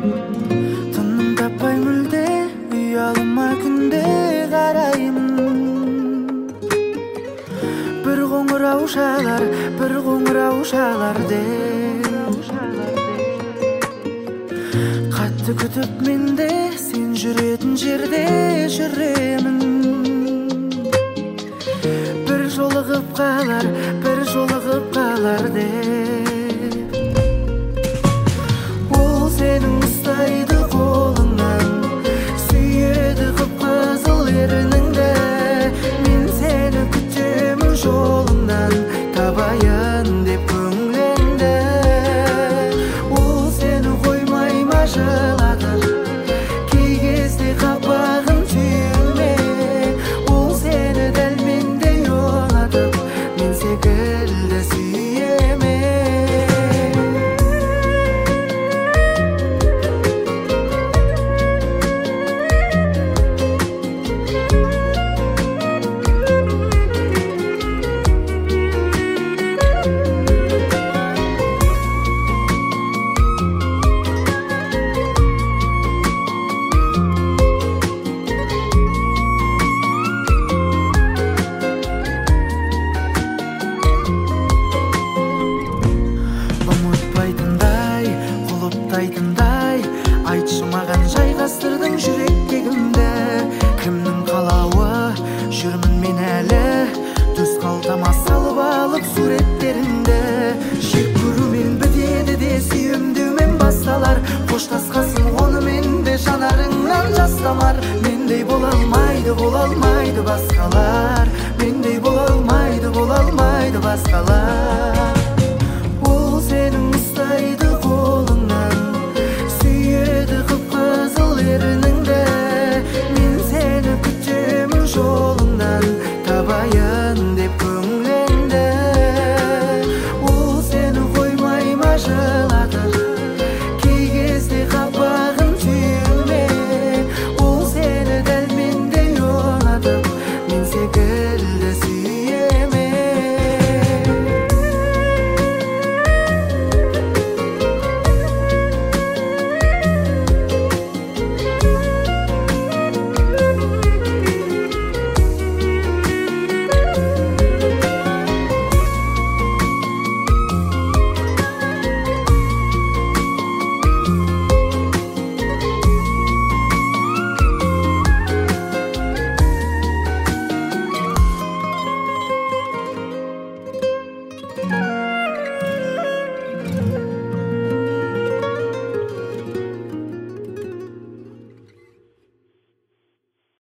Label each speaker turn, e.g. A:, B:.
A: Тыным таппай мүлде уялыма күнде караймын. Бір қоңырау шалар деп қатты күтіп менде сен жүретін жерде жүремін. Бір жолығып қалар деп ол сенің ұстайды қолыңнан, сүйеді қып-қызыл ерніңді. Мен сені күтемін жолыңнан, табайын деп көңіліңді. Ол сені қоймай ма жылатып, кей кезде қапағын түйме. Ол сені дәл мендей ұнатып, мен секілді сүйеме. Ұмытпайтындай, құлыптайтындай, айтшы маған жайғастырдың жүрекке кімді. Кімнің қалауы жүрмін мен әлі, төс қалтама салып алып суреттеріңді. Жек көрумен бітеді де сүйемдеумен басталар, қоштасқасын онымен де жанарыңнан жас тамар. Мендей бола алмайды басқалар, мендей бола алмайды басқалар.